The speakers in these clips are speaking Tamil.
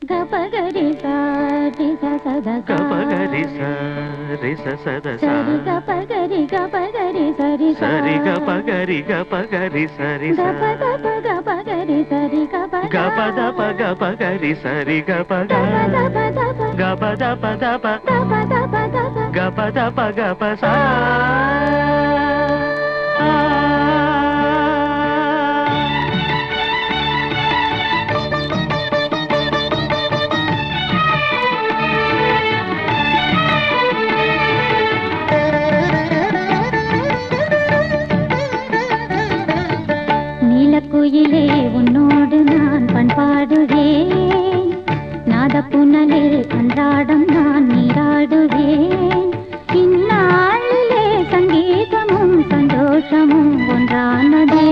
గపగరి సారి సద గపగరి సరి సద సరి గపగరి సరి సరి గపగరి సరి గపగరి సరి గపదప గపగరి సరి గపదప గపదప గప సా குயிலே உன்னோடு நான் பண்பாடுவேன் நாதப்புனலில் அன்றாடம் நான் நீராடுவேன் இந்நாளிலே சங்கீதமும் சந்தோஷமும் ஒன்றானதே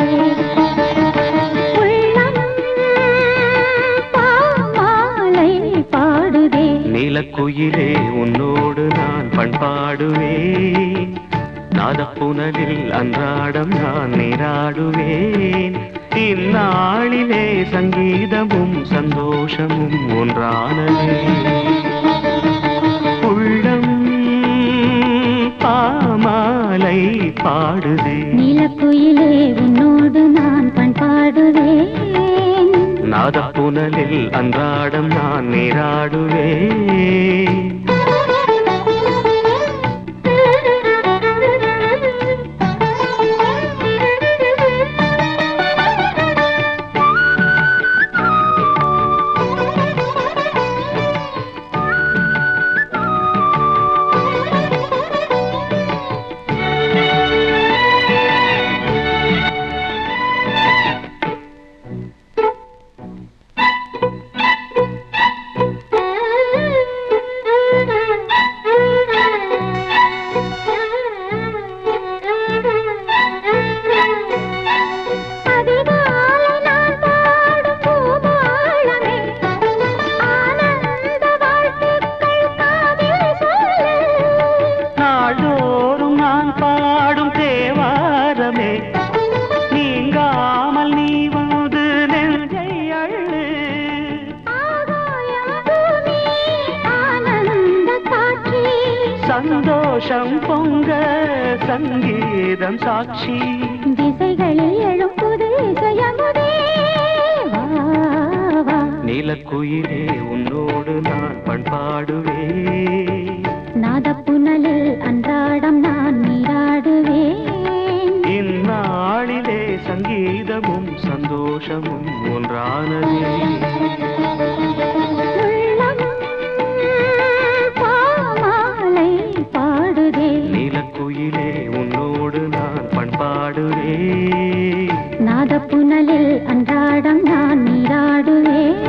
உள்ளம் பாமாலை பாடுதே நீலக்குயிலே உன்னோடு நான் பண்பாடுவேன் நாதப்புனலில் அன்றாடம் நான் நீராடுவேன் இந்நாளிலே சங்கீதமும் சந்தோஷமும் ஒன்றானதே உள்ளம் பாமாலை பாடுதே நீலக்குயிலே உன்னோடு நான் பண்பாடுவேன் நாதப்புனலில் அன்றாடம் நான் நீராடுவேன் சந்தோஷம் பொங்க சங்கீதம் சாட்சி திசைகளில் எழும் புது இசையமுதே நீலக்குயிலே உன்னோடு நான் பண்பாடுவேன் நாதப்புனலில் அன்றாடம் நான் நீராடுவேன் இந்நாளிலே சங்கீதமும் சந்தோஷமும் ஒன்றானதே நீலக்குயிலே உன்னோடு நான் பண்பாடுவேன் நாதப்புனலில் அன்றாடம் நான் நீராடுவேன்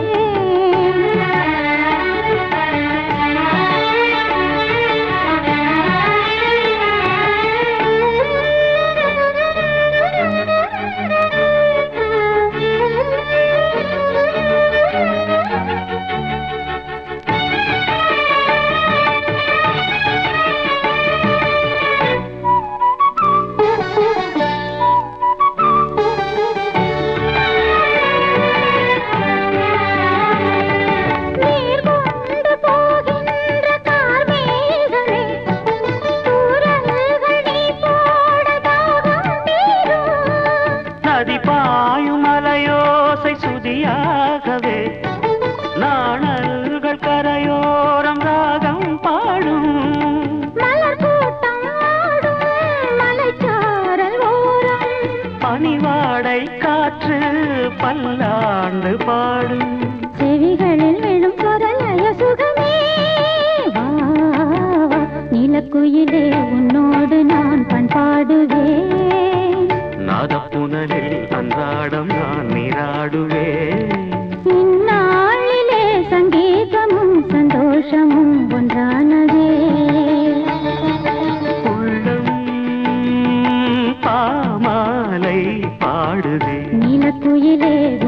மலையோசை சுதியாகவே நாணல்கள் கரையோரம் ராகம் பாடும் மலர் கூட்டம் ஆடும் மலைச்சாரல் ஓரம் பனிவாடை காற்று பல்லாண்டு பாடும் செவிகளில் விழும் சொரலய சுகமே வா நீலக்குயிலே உன்னோடு நான் பண்பாடுவேன் நாதப்புனலில் அன்றாடம் நான் நீராடுவேன் இந்நாளிலே சங்கீதமும் சந்தோஷமும் ஒன்றானதே உள்ளம் பாமாலை பாடுதே நீலக்குயிலே